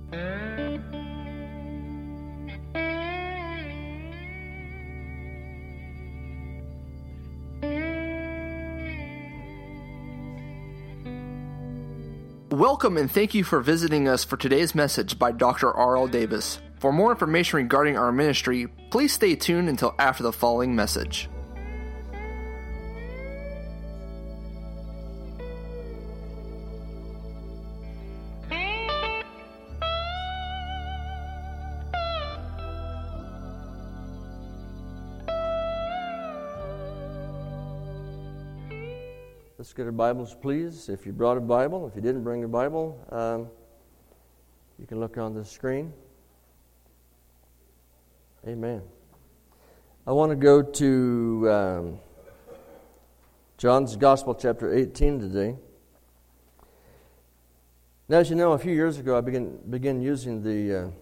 Welcome and thank you for visiting us for today's message by Dr. R.L. Davis. For more information regarding our ministry, please stay tuned until after the following message. Let's get our Bibles, please. If you brought a Bible, if you didn't bring a Bible, you can look on the screen. Amen. I want to go to John's Gospel, chapter 18 today. Now, as you know, a few years ago, I began using the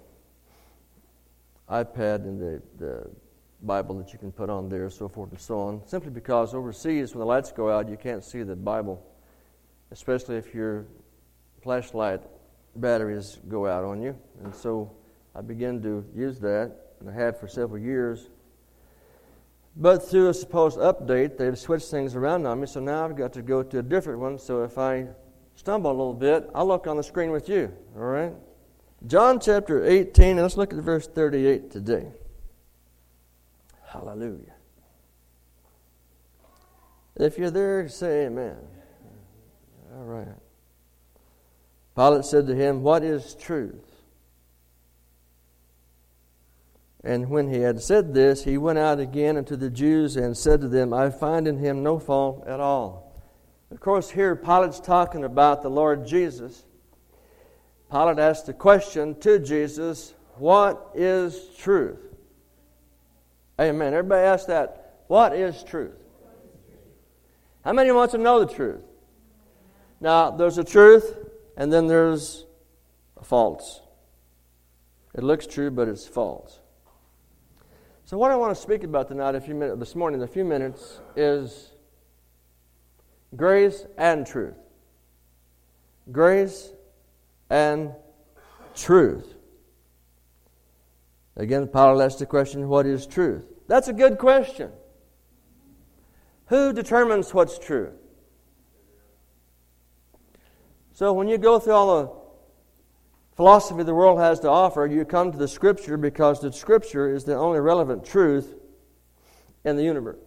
iPad and the Bible that you can put on there, so forth and so on, simply because overseas, when the lights go out, you can't see the Bible, especially if your flashlight batteries go out on you. And so I began to use that, and I have for several years. But through a supposed update, they've switched things around on me, so now I've got to go to a different one. So if I stumble a little bit, I'll look on the screen with you, all right? John chapter 18, and let's look at verse 38 today. Hallelujah. If you're there, say amen. All right. Pilate said to him, "What is truth?" And when he had said this, he went out again unto the Jews and said to them, "I find in him no fault at all." Of course, here Pilate's talking about the Lord Jesus. Pilate asked the question to Jesus, "What is truth?" Amen. Everybody ask that. What is truth? How many want to know the truth? Now, there's a truth, and then there's a false. It looks true, but it's false. So what I want to speak about tonight, this morning, in a few minutes, is grace and truth. Grace and truth. Again, Pilate asked the question, what is truth? That's a good question. Who determines what's true? So when you go through all the philosophy the world has to offer, you come to the Scripture because the Scripture is the only relevant truth in the universe.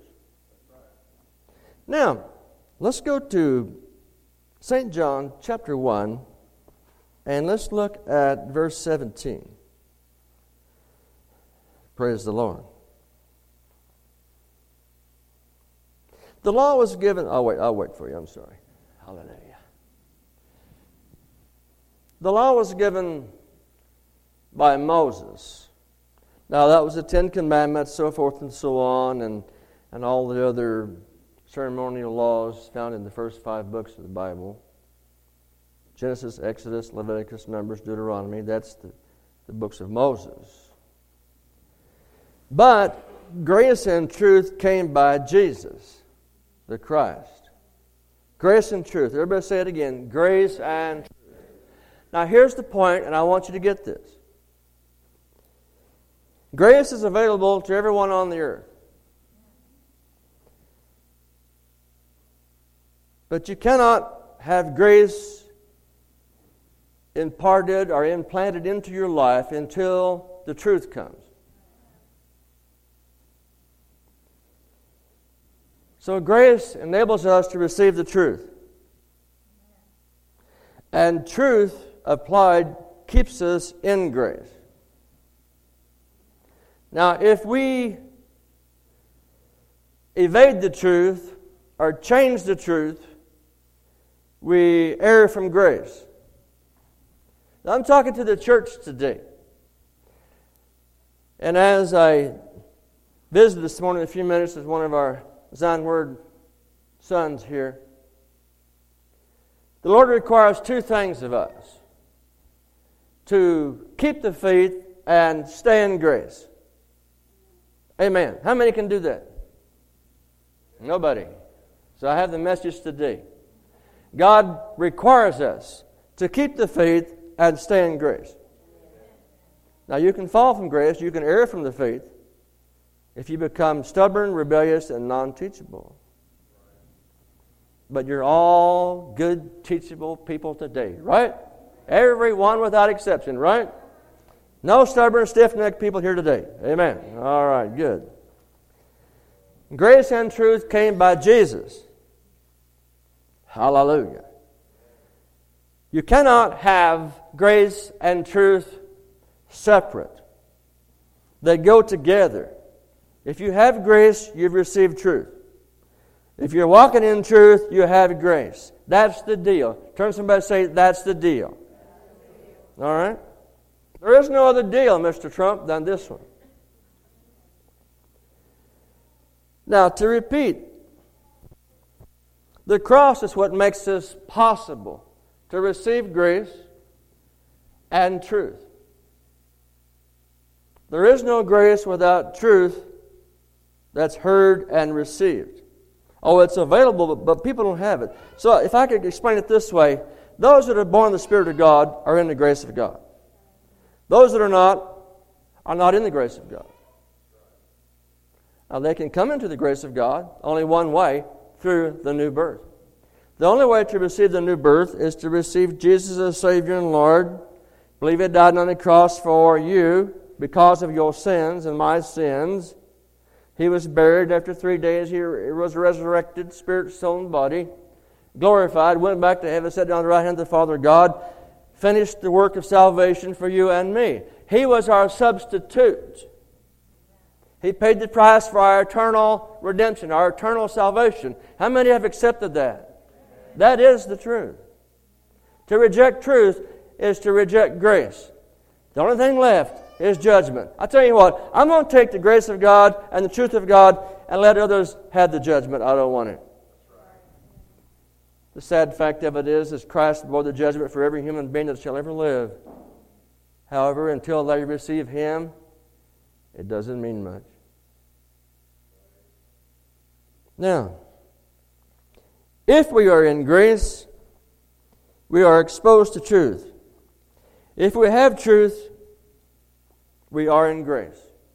Now, let's go to St. John chapter 1, and let's look at verse 17. Praise the Lord. The law was given... I'll wait for you. I'm sorry. Hallelujah. The law was given by Moses. Now, that was the Ten Commandments, so forth and so on, and all the other ceremonial laws found in the first 5 books of the Bible. Genesis, Exodus, Leviticus, Numbers, Deuteronomy. That's the books of Moses. But grace and truth came by Jesus, the Christ. Grace and truth. Everybody say it again. Grace and truth. Now here's the point, and I want you to get this. Grace is available to everyone on the earth. But you cannot have grace imparted or implanted into your life until the truth comes. So grace enables us to receive the truth. And truth applied keeps us in grace. Now, if we evade the truth or change the truth, we err from grace. Now, I'm talking to the church today. And as I visited this morning, a few minutes with one of our Zion Word sons here, the Lord requires 2 things of us: to keep the faith and stay in grace. Amen. How many can do that? Nobody. So I have the message today. God requires us to keep the faith and stay in grace. Now, you can fall from grace, you can err from the faith, if you become stubborn, rebellious, and non-teachable. But you're all good, teachable people today, right? Everyone without exception, right? No stubborn, stiff-necked people here today. Amen. All right, good. Grace and truth came by Jesus. Hallelujah. You cannot have grace and truth separate. They go together. If you have grace, you've received truth. If you're walking in truth, you have grace. That's the deal. Turn to somebody and say, that's the deal. All right? There is no other deal, Mr. Trump, than this one. Now, to repeat, the cross is what makes this possible to receive grace and truth. There is no grace without truth that's heard and received. Oh, it's available, but people don't have it. So if I could explain it this way, those that are born of the Spirit of God are in the grace of God. Those that are not in the grace of God. Now, they can come into the grace of God only one way, through the new birth. The only way to receive the new birth is to receive Jesus as Savior and Lord, believe He died on the cross for you because of your sins and my sins. He was buried. After 3 days, He was resurrected, spirit, soul, and body, glorified, went back to heaven, sat down on the right hand of the Father God, finished the work of salvation for you and me. He was our substitute. He paid the price for our eternal redemption, our eternal salvation. How many have accepted that? That is the truth. To reject truth is to reject grace. The only thing left is judgment. I tell you what, I'm going to take the grace of God and the truth of God and let others have the judgment. I don't want it. The sad fact of it is Christ bore the judgment for every human being that shall ever live. However, until they receive Him, it doesn't mean much. Now, if we are in grace, we are exposed to truth. If we have truth, we are in grace.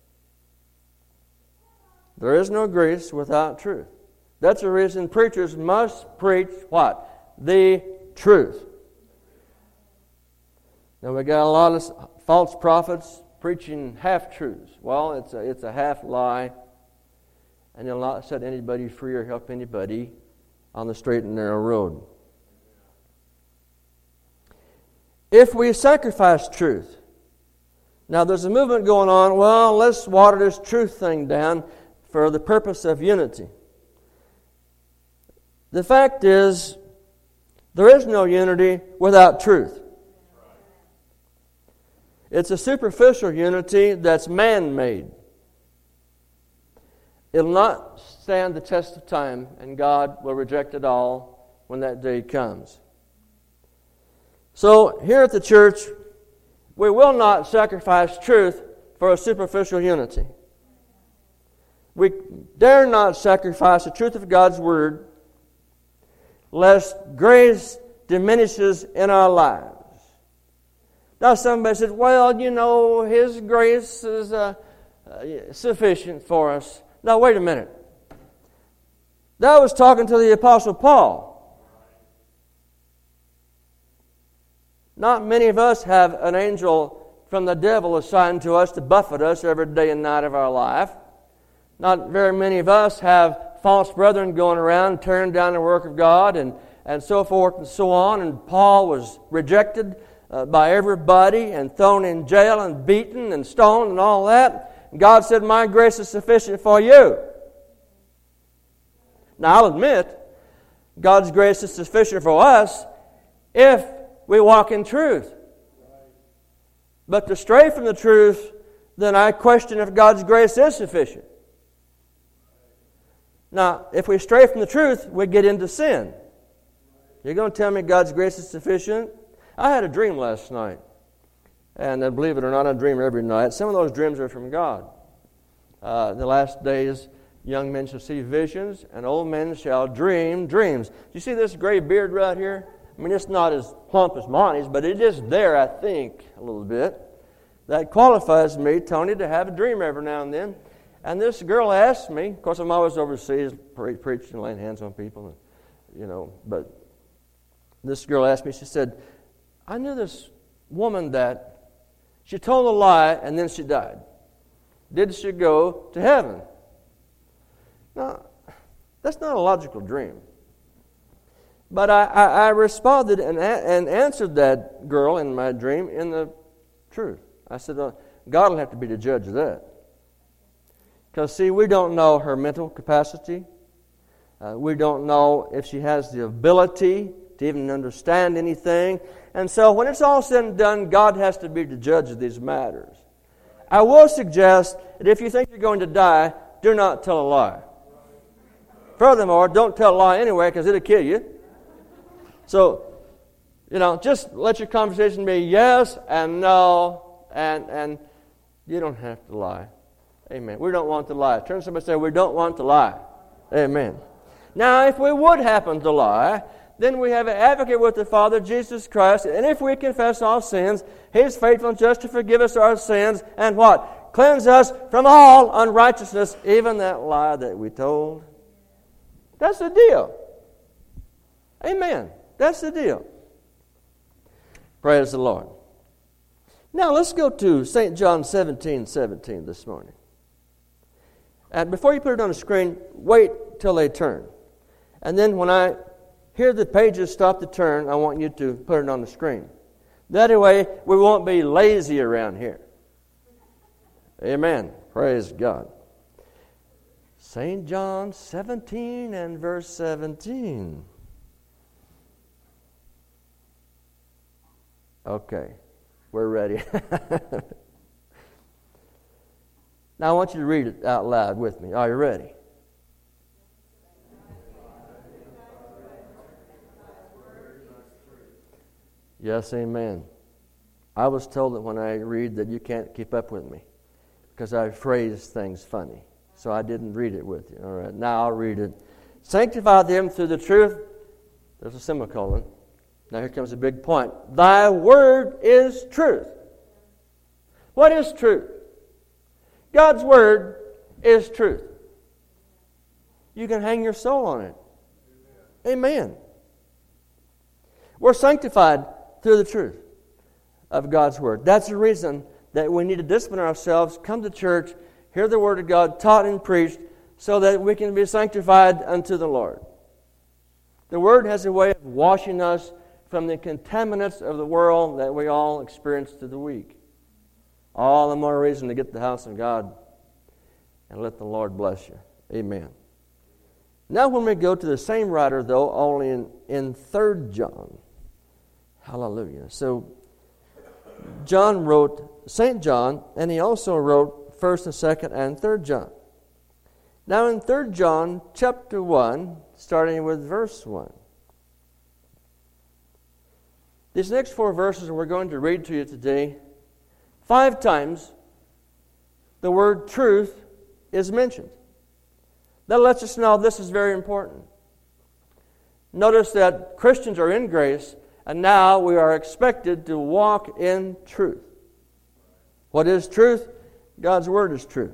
There is no grace without truth. That's the reason preachers must preach what? The truth. Now we got a lot of false prophets preaching half-truths. Well, it's a half-lie. And they'll not set anybody free or help anybody on the straight and narrow road. If we sacrifice truth, now there's a movement going on, well, let's water this truth thing down for the purpose of unity. The fact is, there is no unity without truth. It's a superficial unity that's man-made. It'll not stand the test of time, and God will reject it all when that day comes. So, here at the church, we will not sacrifice truth for a superficial unity. We dare not sacrifice the truth of God's Word, lest grace diminishes in our lives. Now, somebody says, well, you know, His grace is sufficient for us. Now, wait a minute. That was talking to the Apostle Paul. Not many of us have an angel from the devil assigned to us to buffet us every day and night of our life. Not very many of us have false brethren going around tearing down the work of God and so forth and so on. And Paul was rejected by everybody and thrown in jail and beaten and stoned and all that. God said, my grace is sufficient for you. Now, I'll admit, God's grace is sufficient for us if we walk in truth. But to stray from the truth, then I question if God's grace is sufficient. Now, if we stray from the truth, we get into sin. You're going to tell me God's grace is sufficient? I had a dream last night. And believe it or not, I dream every night. Some of those dreams are from God. In the last days, young men shall see visions, and old men shall dream dreams. Do you see this gray beard right here? I mean, it's not as plump as Monty's, but it is there, I think, a little bit. that qualifies me, Tony, to have a dream every now and then. And this girl asked me, of course I'm always overseas preaching and laying hands on people, but this girl asked me, she said, I knew this woman that she told a lie and then she died. Did she go to heaven? Now, that's not a logical dream. But I responded and answered that girl in my dream in the truth. I said, God will have to be the judge of that. Because, see, we don't know her mental capacity. We don't know if she has the ability to even understand anything. And so when it's all said and done, God has to be the judge of these matters. I will suggest that if you think you're going to die, do not tell a lie. Furthermore, don't tell a lie anyway because it'll kill you. So, just let your conversation be yes and no, and you don't have to lie. Amen. We don't want to lie. Turn to somebody and say, we don't want to lie. Amen. Now, if we would happen to lie, then we have an advocate with the Father, Jesus Christ, and if we confess our sins, He is faithful and just to forgive us our sins, and what? Cleanse us from all unrighteousness, even that lie that we told. That's the deal. Amen. That's the deal. Praise the Lord. Now let's go to St. John 17:17 this morning. And before you put it on the screen, wait till they turn. And then when I hear the pages stop to turn, I want you to put it on the screen. That way we won't be lazy around here. Amen. Praise God. St. John 17 and verse 17. Okay, we're ready. Now I want you to read it out loud with me. Are you ready? Yes, amen. I was told that when I read that you can't keep up with me because I phrase things funny. So I didn't read it with you. All right, now I'll read it. Sanctify them through the truth. There's a semicolon. Now here comes a big point. Thy word is truth. What is truth? God's word is truth. You can hang your soul on it. Amen. We're sanctified through the truth of God's word. That's the reason that we need to discipline ourselves, come to church, hear the word of God taught and preached, so that we can be sanctified unto the Lord. The word has a way of washing us from the contaminants of the world that we all experience through the week. All the more reason to get to the house of God and let the Lord bless you. Amen. Now when we go to the same writer, though, only in 3 John. Hallelujah. So John wrote St. John, and he also wrote 1st and 2nd and 3rd John. Now in 3 John chapter 1, starting with verse 1. These next 4 verses we're going to read to you today, 5 times the word truth is mentioned. That lets us know this is very important. Notice that Christians are in grace, and now we are expected to walk in truth. What is truth? God's word is truth.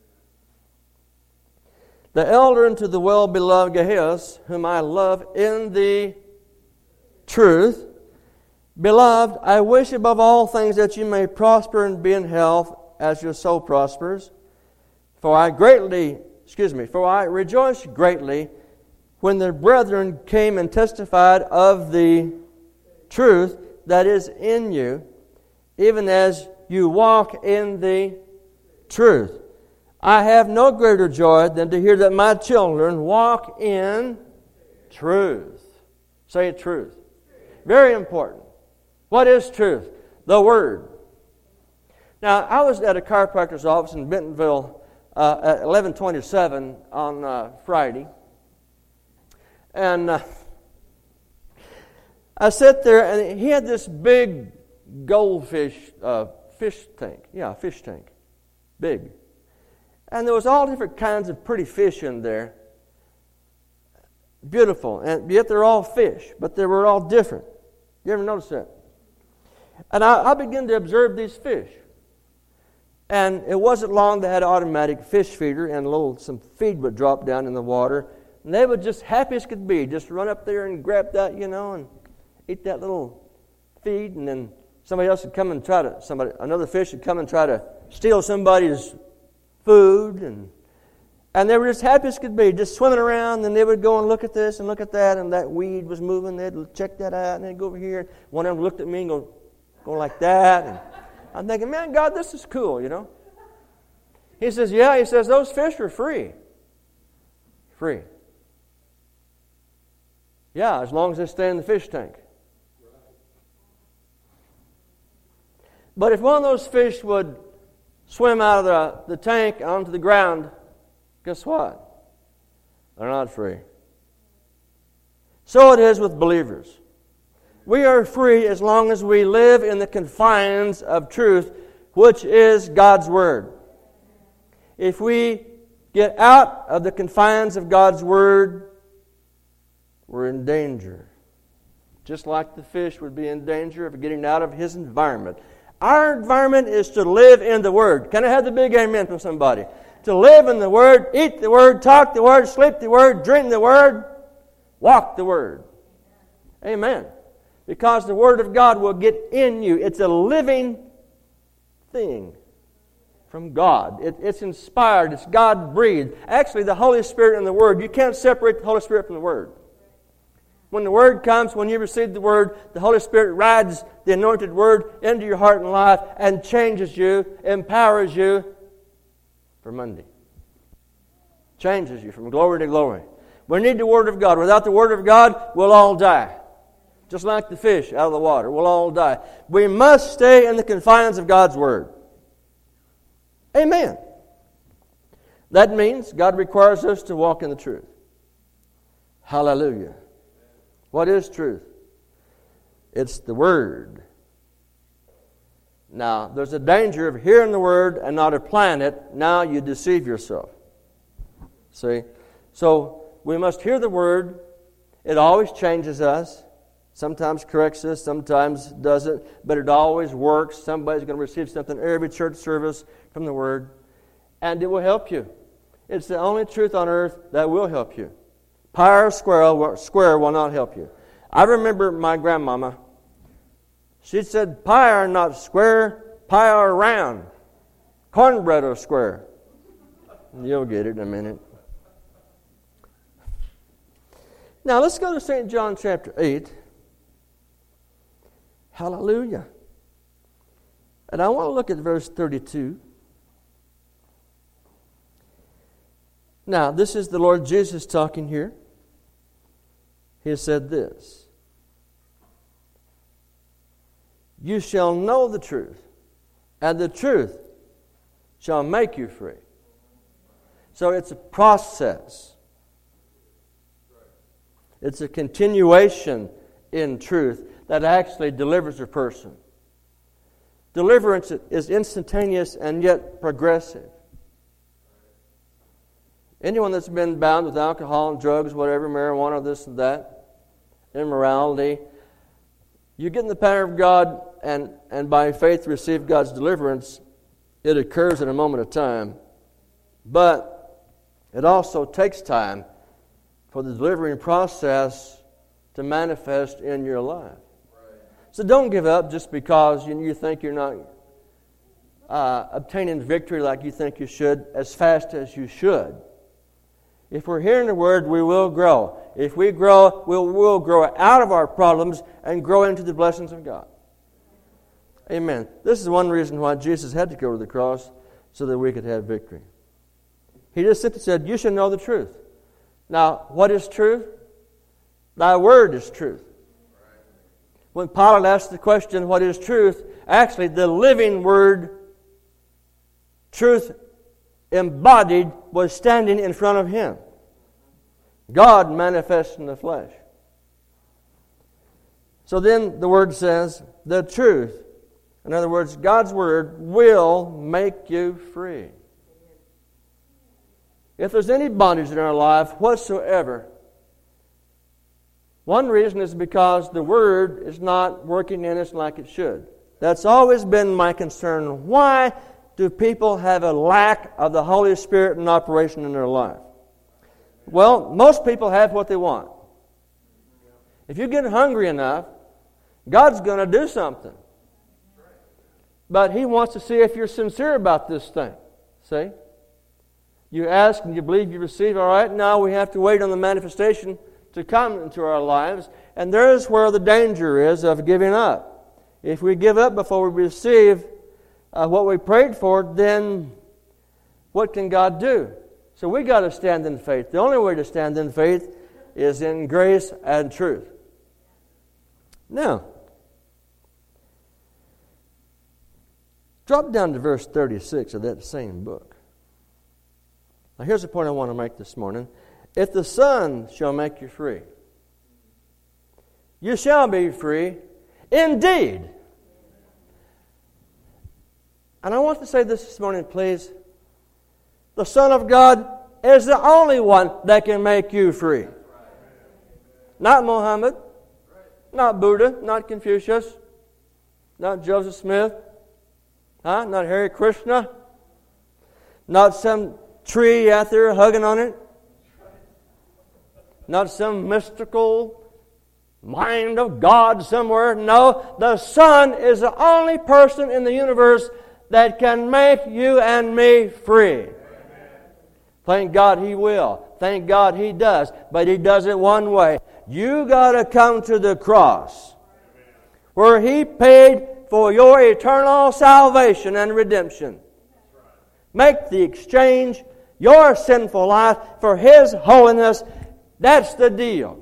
The elder unto the well-beloved Gaius, whom I love in the truth. Beloved, I wish above all things that you may prosper and be in health as your soul prospers. For I rejoiced greatly when the brethren came and testified of the truth that is in you, even as you walk in the truth. I have no greater joy than to hear that my children walk in truth. Say truth. Very important. What is truth? The Word. Now, I was at a chiropractor's office in Bentonville at 11:27 on Friday. And I sat there, and he had this big goldfish fish tank. Yeah, fish tank. Big. And there was all different kinds of pretty fish in there. Beautiful. And yet they're all fish, but they were all different. You ever notice that? And I began to observe these fish. And it wasn't long they had an automatic fish feeder, and some feed would drop down in the water. And they would just happy as could be, just run up there and grab that, and eat that little feed. And then somebody else would come and another fish would come and try to steal somebody's food. And they were just happy as could be, just swimming around. And they would go and look at this and look at that, and that weed was moving. They'd check that out, and they'd go over here. One of them looked at me and go like that. And I'm thinking, man, God, this is cool, He says, yeah, he says, those fish are free. Free. Yeah, as long as they stay in the fish tank. But if one of those fish would swim out of the tank onto the ground, guess what? They're not free. So it is with believers. We are free as long as we live in the confines of truth, which is God's Word. If we get out of the confines of God's Word, we're in danger. Just like the fish would be in danger of getting out of his environment. Our environment is to live in the Word. Can I have the big amen from somebody? To live in the Word, eat the Word, talk the Word, sleep the Word, drink the Word, walk the Word. Amen. Because the Word of God will get in you. It's a living thing from God. It's inspired. It's God-breathed. Actually, the Holy Spirit and the Word, you can't separate the Holy Spirit from the Word. When the Word comes, when you receive the Word, the Holy Spirit rides the anointed Word into your heart and life and changes you, empowers you for Monday. Changes you from glory to glory. We need the Word of God. Without the Word of God, we'll all die. Just like the fish out of the water. We'll all die. We must stay in the confines of God's Word. Amen. That means God requires us to walk in the truth. Hallelujah. What is truth? It's the Word. Now, there's a danger of hearing the Word and not applying it. Now you deceive yourself. See? So, we must hear the Word. It always changes us. Sometimes corrects us, sometimes doesn't, but it always works. Somebody's going to receive something every church service from the Word, and it will help you. It's the only truth on earth that will help you. Pie or square will not help you. I remember my grandmama. She said, pie or not square, pie or round, cornbread or square. You'll get it in a minute. Now let's go to St. John chapter 8. Hallelujah. And I want to look at verse 32. Now, this is the Lord Jesus talking here. He said this. You shall know the truth, and the truth shall make you free. So it's a process. It's a continuation in truth that actually delivers a person. Deliverance is instantaneous and yet progressive. Anyone that's been bound with alcohol and drugs, whatever, marijuana, this and that, immorality, you get in the power of God and by faith receive God's deliverance. It occurs in a moment of time. But it also takes time for the delivering process to manifest in your life. So don't give up just because you think you're not obtaining victory like you think you should as fast as you should. If we're hearing the Word, we will grow. If we grow, we'll grow out of our problems and grow into the blessings of God. Amen. This is one reason why Jesus had to go to the cross, so that we could have victory. He just simply said, you should know the truth. Now, what is truth? Thy Word is truth. When Pilate asked the question, what is truth? Actually, the living Word, truth embodied, was standing in front of him. God manifest in the flesh. So then the Word says, the truth, in other words, God's Word will make you free. If there's any bondage in our life whatsoever, one reason is because the Word is not working in us like it should. That's always been my concern. Why do people have a lack of the Holy Spirit in operation in their life? Well, most people have what they want. If you get hungry enough, God's going to do something. But He wants to see if you're sincere about this thing. See? You ask and you believe you receive. All right, now we have to wait on the manifestation to come into our lives. And there's where the danger is of giving up. If we give up before we receive what we prayed for, then what can God do? So we got to stand in faith. The only way to stand in faith is in grace and truth. Now, drop down to verse 36 of that same book. Now here's the point I want to make this morning. If the Son shall make you free, you shall be free indeed. And I want to say this morning, please. The Son of God is the only one that can make you free. Not Muhammad, not Buddha, not Confucius, not Joseph Smith, not Hare Krishna, not some tree out there hugging on it, not some mystical mind of God somewhere. No, the Son is the only person in the universe that can make you and me free. Amen. Thank God He will. Thank God He does. But He does it one way. You got to come to the cross where He paid for your eternal salvation and redemption. Make the exchange, your sinful life, for His holiness. That's the deal.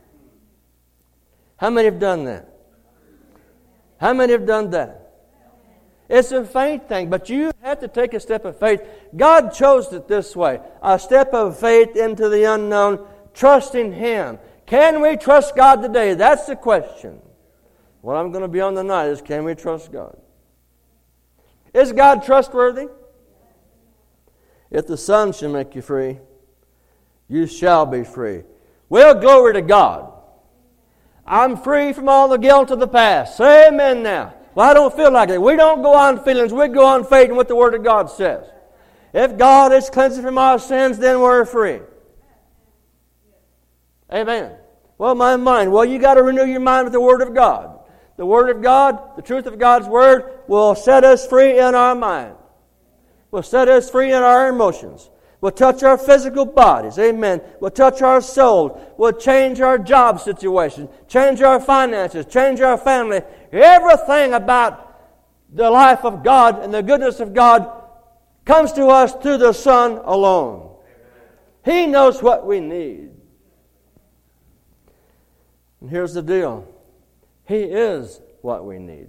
How many have done that? How many have done that? It's a faith thing, but you have to take a step of faith. God chose it this way. A step of faith into the unknown, trusting Him. Can we trust God today? That's the question. What I'm going to be on tonight is, can we trust God? Is God trustworthy? If the Son shall make you free, you shall be free. Well, glory to God. I'm free from all the guilt of the past. Say amen now. Well, I don't feel like it. We don't go on feelings. We go on faith in what the Word of God says. If God is cleansing from our sins, then we're free. Amen. Well, my mind. Well, you got to renew your mind with the Word of God. The Word of God, the truth of God's Word, will set us free in our mind. Will set us free in our emotions. Will touch our physical bodies. Amen. Will touch our souls. Will change our job situation. Change our finances. Change our family. Everything about the life of God and the goodness of God comes to us through the Son alone. He knows what we need. And here's the deal. He is what we need.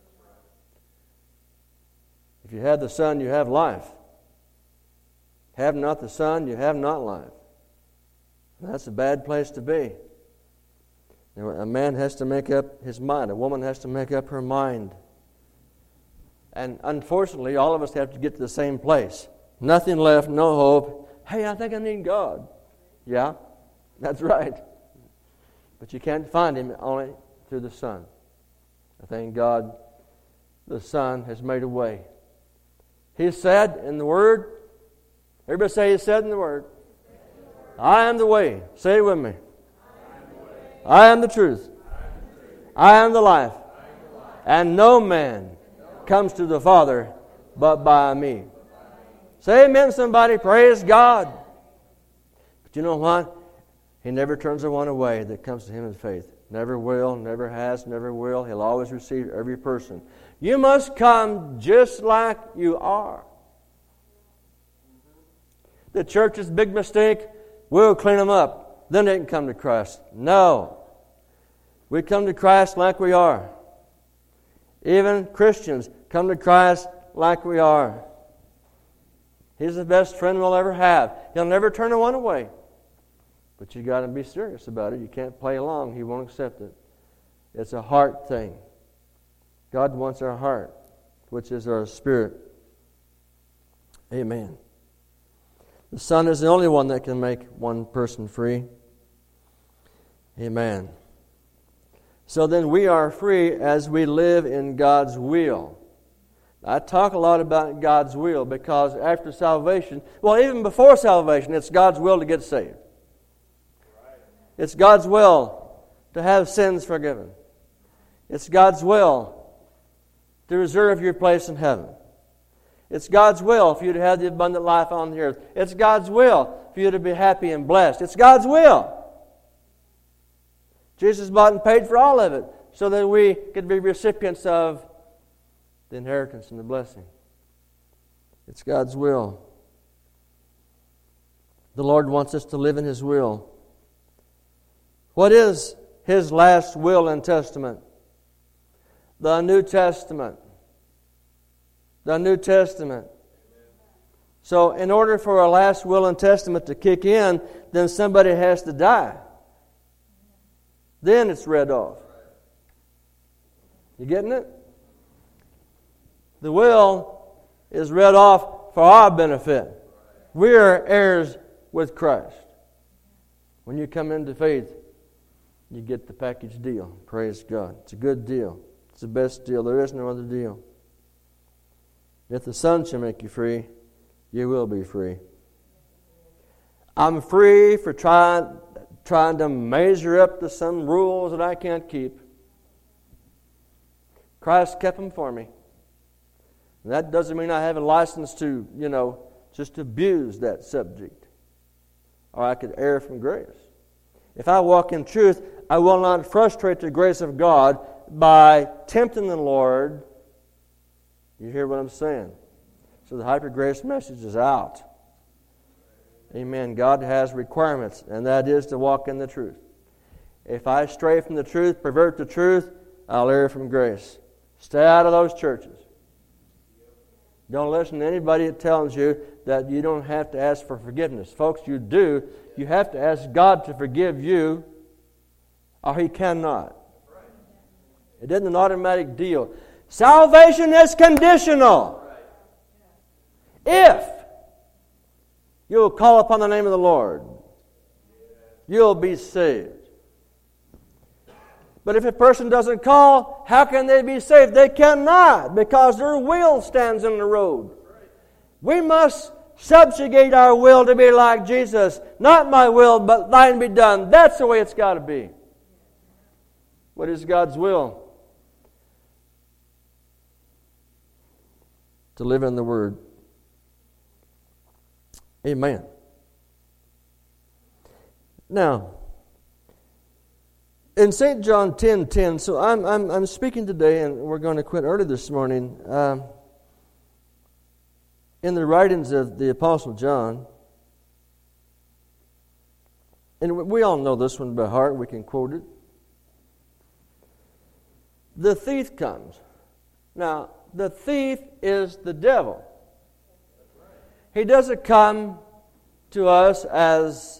If you have the Son, you have life. Have not the Son, you have not life. That's a bad place to be. A man has to make up his mind. A woman has to make up her mind. And unfortunately, all of us have to get to the same place. Nothing left, no hope. Hey, I think I need God. Yeah, that's right. But you can't find Him only through the Son. I thank God the Son has made a way. He said in the Word, everybody say He said in the Word, I am the way. Say it with me. I am the truth. I am the life. And no man comes to the Father but by me. Say amen, somebody. Praise God. But you know what? He never turns the one away that comes to Him in faith. Never will, never has, never will. He'll always receive every person. You must come just like you are. The church's big mistake, we'll clean them up. Then they can come to Christ. No. We come to Christ like we are. Even Christians come to Christ like we are. He's the best friend we'll ever have. He'll never turn the one away. But you got to be serious about it. You can't play along. He won't accept it. It's a heart thing. God wants our heart, which is our spirit. Amen. The Son is the only one that can make one person free. Amen. So then we are free as we live in God's will. I talk a lot about God's will because after salvation, well, even before salvation, it's God's will to get saved. It's God's will to have sins forgiven. It's God's will to reserve your place in heaven. It's God's will for you to have the abundant life on the earth. It's God's will for you to be happy and blessed. It's God's will. Jesus bought and paid for all of it so that we could be recipients of the inheritance and the blessing. It's God's will. The Lord wants us to live in His will. What is His last will and testament? The New Testament. The New Testament. So in order for a last will and testament to kick in, then somebody has to die. Then it's read off. You getting it? The will is read off for our benefit. We are heirs with Christ. When you come into faith, you get the package deal. Praise God. It's a good deal. It's the best deal. There is no other deal. If the Son shall make you free, you will be free. I'm free for trying to measure up to some rules that I can't keep. Christ kept them for me. And that doesn't mean I have a license to, just abuse that subject. Or I could err from grace. If I walk in truth, I will not frustrate the grace of God by tempting the Lord. You hear what I'm saying? So the hyper grace message is out. Amen. God has requirements, and that is to walk in the truth. If I stray from the truth, pervert the truth, I'll err from grace. Stay out of those churches. Don't listen to anybody that tells you that you don't have to ask for forgiveness. Folks, you do. You have to ask God to forgive you, or He cannot. It isn't an automatic deal. Salvation is conditional. If you'll call upon the name of the Lord, you'll be saved. But if a person doesn't call, how can they be saved? They cannot, because their will stands in the road. We must subjugate our will to be like Jesus. Not my will, but thine be done. That's the way it's got to be. What is God's will? To live in the Word. Amen. Now, in St. John 10:10, so I'm speaking today, and we're going to quit early this morning, in the writings of the Apostle John. And we all know this one by heart. We can quote it. The thief comes. Now, the thief is the devil. He doesn't come to us as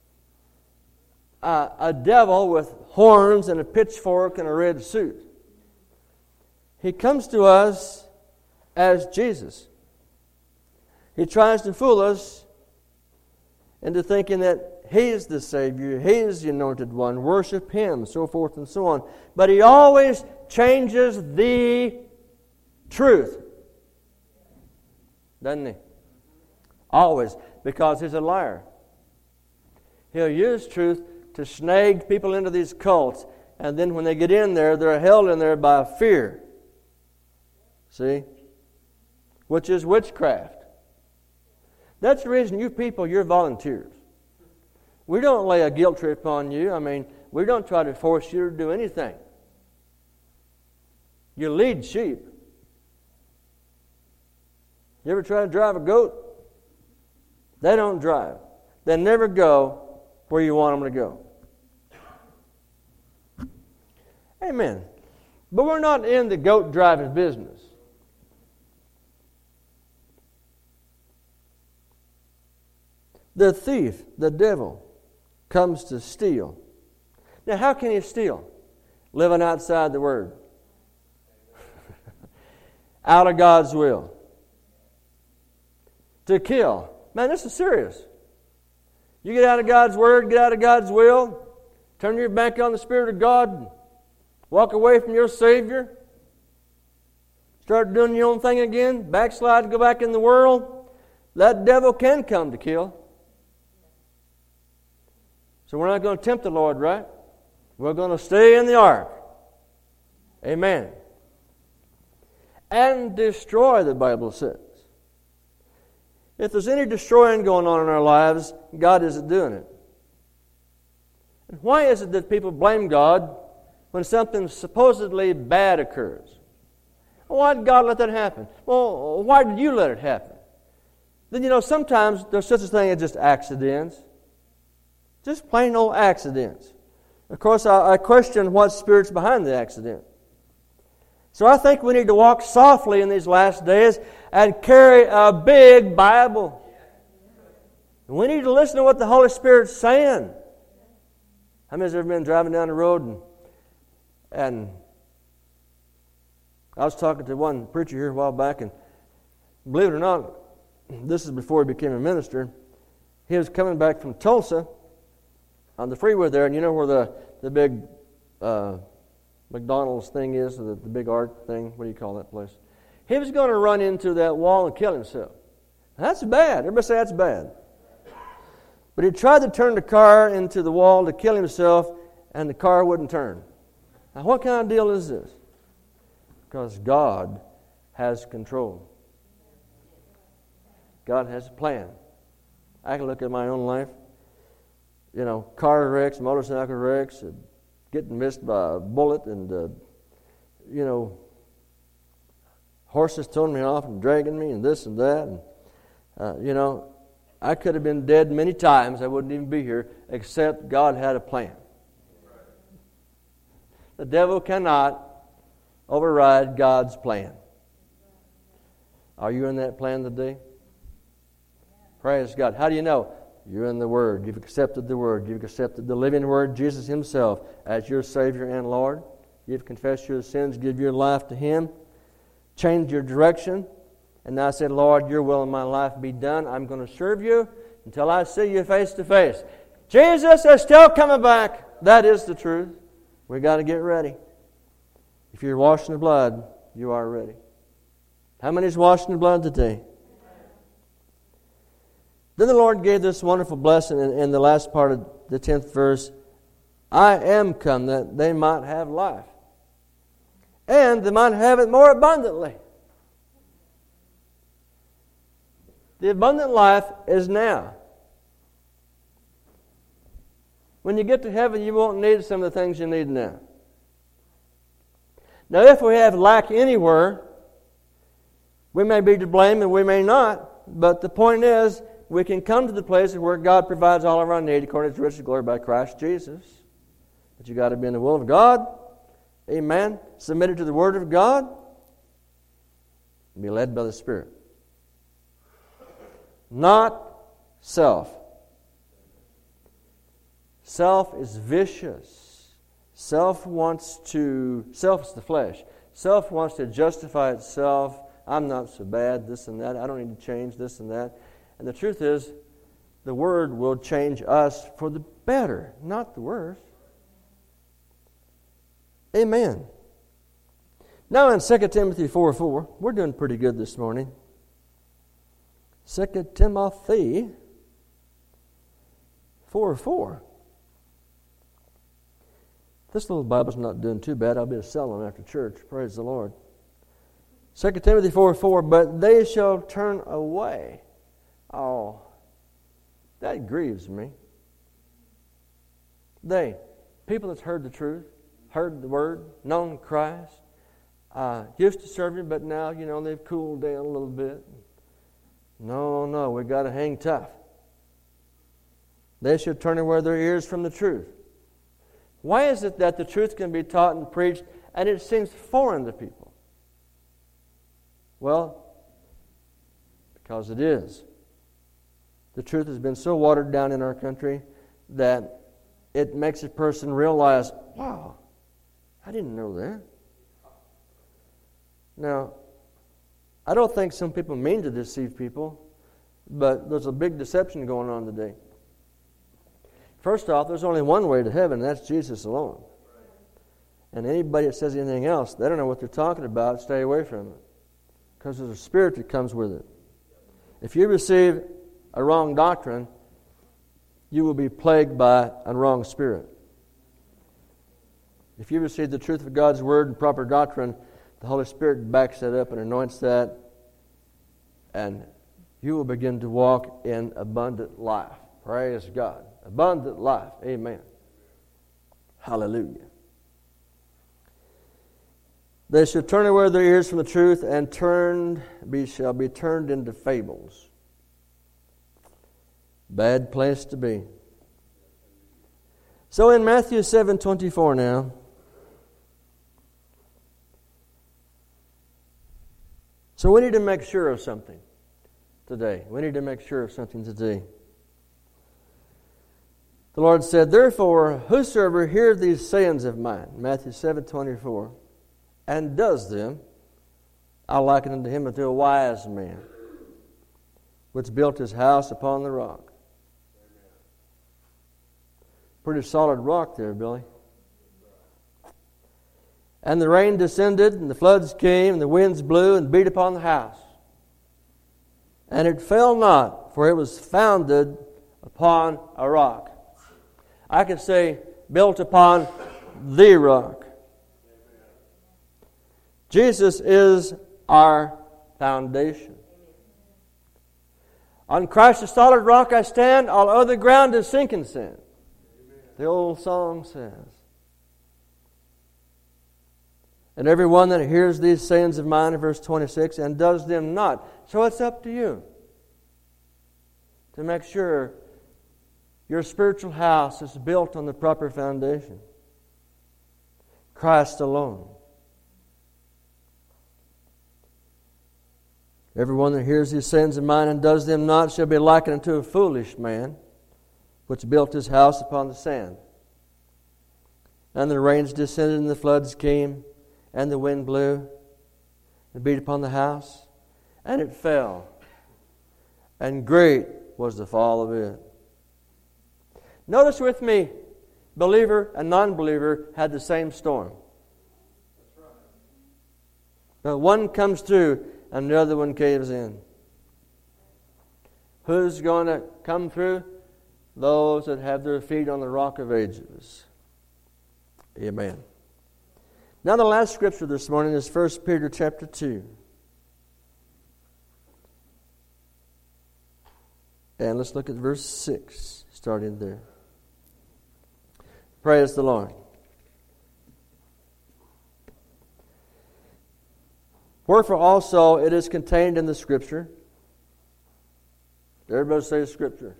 a devil with horns and a pitchfork and a red suit. He comes to us as Jesus. He tries to fool us into thinking that He's the Savior, He's the Anointed One, worship Him, so forth and so on. But he always changes the truth. Doesn't he? Always. Because he's a liar. He'll use truth to snag people into these cults. And then when they get in there, they're held in there by fear. See? Which is witchcraft. That's the reason you people, you're volunteers. We don't lay a guilt trip on you. I mean, we don't try to force you to do anything. You lead sheep. You ever try to drive a goat? They don't drive. They never go where you want them to go. Amen. But we're not in the goat driving business. The thief, the devil, comes to steal. Now, how can he steal? Living outside the Word. Out of God's will. To kill. Man, this is serious. You get out of God's Word, get out of God's will, turn your back on the Spirit of God, walk away from your Savior, start doing your own thing again, backslide, go back in the world, that devil can come to kill. So we're not going to tempt the Lord, right? We're going to stay in the ark. Amen. And destroy, the Bible says. If there's any destroying going on in our lives, God isn't doing it. And why is it that people blame God when something supposedly bad occurs? Why did God let that happen? Well, why did you let it happen? Then, sometimes there's such a thing as just accidents. Just plain old accidents. Of course, I question what spirit's behind the accident. So I think we need to walk softly in these last days and carry a big Bible. We need to listen to what the Holy Spirit's saying. How many of you have ever been driving down the road and I was talking to one preacher here a while back, and believe it or not, this is before he became a minister. He was coming back from Tulsa on the freeway there, and you know where the big McDonald's thing is, the big art thing? What do you call that place? He was going to run into that wall and kill himself. That's bad. Everybody say that's bad. But he tried to turn the car into the wall to kill himself, and the car wouldn't turn. Now, what kind of deal is this? Because God has control. God has a plan. I can look at my own life. Car wrecks, motorcycle wrecks, getting missed by a bullet, and, horses towing me off and dragging me and this and that. And, I could have been dead many times. I wouldn't even be here, except God had a plan. The devil cannot override God's plan. Are you in that plan today? Praise God. How do you know? You're in the Word. You've accepted the Word. You've accepted the living Word, Jesus Himself, as your Savior and Lord. You've confessed your sins, give your life to Him, changed your direction, and now said, Lord, your will in my life be done. I'm going to serve you until I see you face to face. Jesus is still coming back. That is the truth. We've got to get ready. If you're washed in the blood, you are ready. How many is washed in the blood today? Then the Lord gave this wonderful blessing in the last part of the 10th verse. I am come that they might have life, and they might have it more abundantly. The abundant life is now. When you get to heaven, you won't need some of the things you need now. Now, if we have lack anywhere, we may be to blame and we may not, but the point is, we can come to the place where God provides all of our need according to His riches glory by Christ Jesus. But you got to be in the will of God. Amen. Submitted to the Word of God. And be led by the Spirit. Not self. Self is vicious. Self is the flesh. Self wants to justify itself. I'm not so bad, this and that. I don't need to change this and that. And the truth is, the Word will change us for the better, not the worse. Amen. Now in 2 Timothy 4:4, we're doing pretty good this morning. 2 Timothy 4:4. This little Bible's not doing too bad. I'll be able to sell them after church. Praise the Lord. 2 Timothy 4:4, but they shall turn away. Oh, that grieves me. People that's heard the truth, heard the Word, known Christ, used to serve Him, but now, they've cooled down a little bit. No, we've got to hang tough. They should turn away their ears from the truth. Why is it that the truth can be taught and preached and it seems foreign to people? Well, because it is. The truth has been so watered down in our country that it makes a person realize, wow, I didn't know that. Now, I don't think some people mean to deceive people, but there's a big deception going on today. First off, there's only one way to heaven, and that's Jesus alone. And anybody that says anything else, they don't know what they're talking about. Stay away from it. because there's a spirit that comes with it. If you receive a wrong doctrine, you will be plagued by a wrong spirit. If you receive the truth of God's Word and proper doctrine, the Holy Spirit backs that up and anoints that, and you will begin to walk in abundant life. Praise God. Abundant life. Amen. Hallelujah. They shall turn away their ears from the truth and shall be turned into fables. Bad place to be. So in Matthew 7:24 now, so we need to make sure of something today. We need to make sure of something today. The Lord said, therefore, whosoever hears these sayings of mine, Matthew 7:24, and does them, I liken unto him unto a wise man, which built his house upon the rock. Pretty solid rock there, Billy. And the rain descended, and the floods came, and the winds blew and beat upon the house. And it fell not, for it was founded upon a rock. I could say, built upon the rock. Jesus is our foundation. On Christ the solid rock I stand, all other ground is sinking sand. The old song says. And everyone that hears these sayings of mine, in verse 26, and does them not. So it's up to you to make sure your spiritual house is built on the proper foundation. Christ alone. Everyone that hears these sayings of mine and does them not shall be likened unto a foolish man, which built his house upon the sand. And the rains descended, and the floods came, and the wind blew, and beat upon the house, and it fell. And great was the fall of it. Notice with me, believer and non-believer had the same storm. But one comes through and the other one caves in. Who's going to come through? Those that have their feet on the rock of ages. Amen. Now the last scripture this morning is 1 Peter chapter 2. And let's look at verse 6, starting there. Praise the Lord. Wherefore also it is contained in the Scripture. Everybody say Scripture.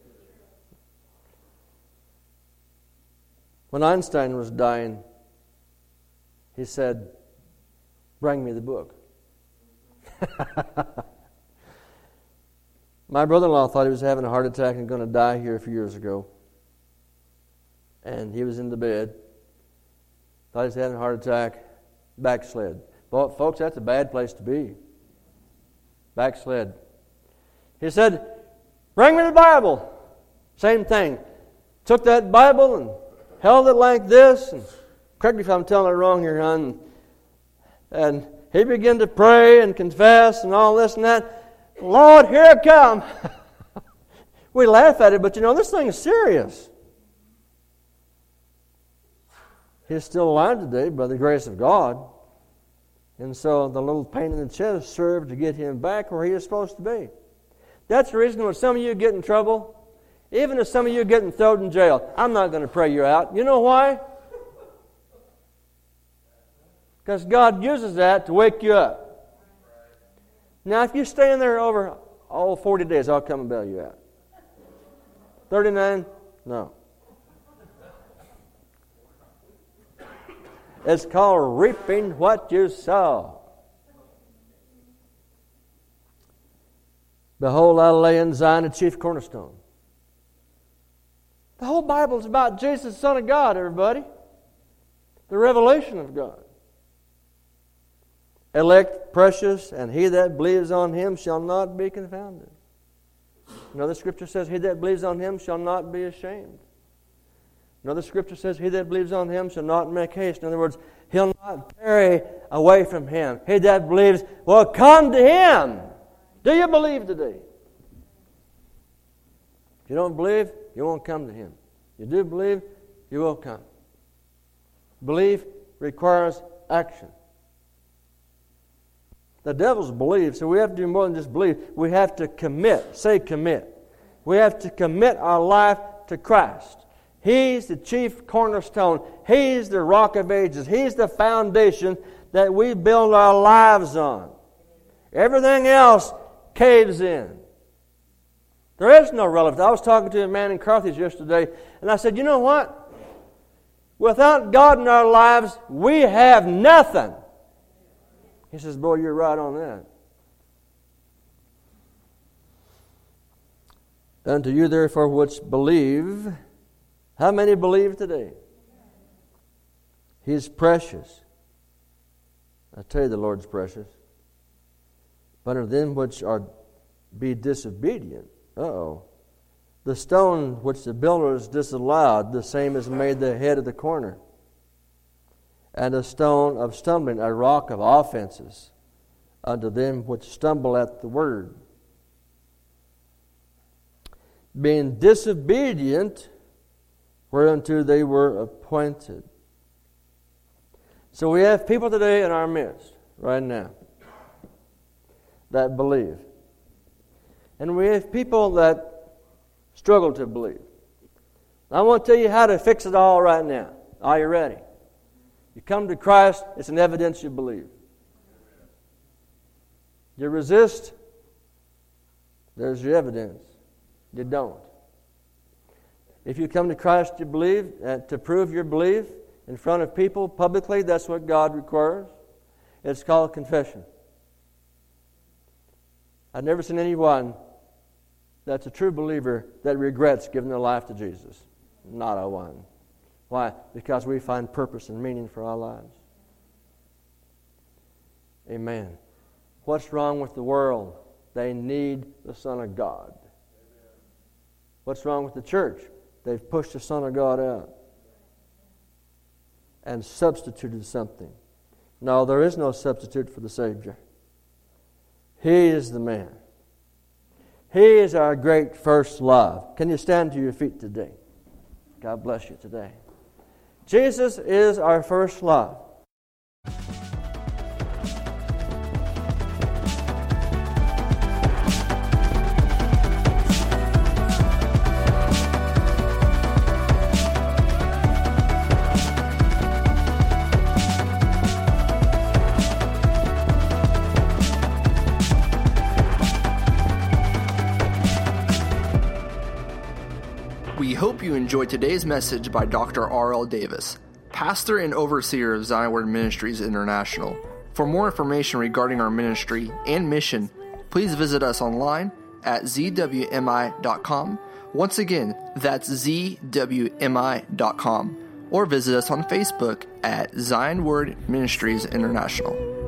When Einstein was dying, he said, bring me the book. My brother-in-law thought he was having a heart attack and going to die here a few years ago. And he was in the bed. Thought he was having a heart attack. Backslid. Well, folks, that's a bad place to be. Backslid. He said, bring me the Bible. Same thing. Took that Bible and held it like this. And correct me if I'm telling it wrong here, hon. And he began to pray and confess and all this and that. Lord, here it comes. We laugh at it, but this thing is serious. He's still alive today by the grace of God. And so the little pain in the chest served to get him back where he is supposed to be. That's the reason when some of you get in trouble, even if some of you are getting thrown in jail, I'm not going to pray you out. You know why? Because God uses that to wake you up. Now, if you stay in there over 40 days, I'll come and bail you out. 39? No. It's called reaping what you sow. Behold, I lay in Zion a chief cornerstone. The whole Bible is about Jesus, the Son of God, everybody. The revelation of God. Elect, precious, and he that believes on him shall not be confounded. Another scripture says, he that believes on him shall not be ashamed. Another scripture says, he that believes on him shall not make haste. In other words, He'll not tarry away from him. He that believes will come to him. Do you believe today? If you don't believe, you won't come to him. You do believe, you will come. Belief requires action. The devil's belief, so we have to do more than just believe. We have to commit. Say commit. We have to commit our life to Christ. He's the chief cornerstone. He's the rock of ages. He's the foundation that we build our lives on. Everything else caves in. There is no relevance. I was talking to a man in Carthage yesterday, and I said, you know what? Without God in our lives, we have nothing. He says, boy, you're right on that. Unto you, therefore, which believe. How many believe today? He's precious. I tell you, the Lord's precious. But of them which are be disobedient, the stone which the builders disallowed, the same is made the head of the corner. And a stone of stumbling, a rock of offenses, unto them which stumble at the word. Being disobedient, whereunto they were appointed. So we have people today in our midst, right now, that believe. And we have people that struggle to believe. I want to tell you how to fix it all right now. Are you ready? You come to Christ, it's an evidence you believe. You resist, there's your evidence. You don't. If you come to Christ to believe, to prove your belief in front of people publicly, that's what God requires. It's called confession. I've never seen anyone that's a true believer that regrets giving their life to Jesus. Not a one. Why? Because we find purpose and meaning for our lives. Amen. What's wrong with the world? They need the Son of God. What's wrong with the church? They've pushed the Son of God out and substituted something. No, there is no substitute for the Savior. He is the man. He is our great first love. Can you stand to your feet today? God bless you today. Jesus is our first love. We hope you enjoyed today's message by Dr. R.L. Davis, pastor and overseer of Zion Word Ministries International. For more information regarding our ministry and mission, please visit us online at zwmi.com. Once again, that's zwmi.com. Or visit us on Facebook at Zion Word Ministries International.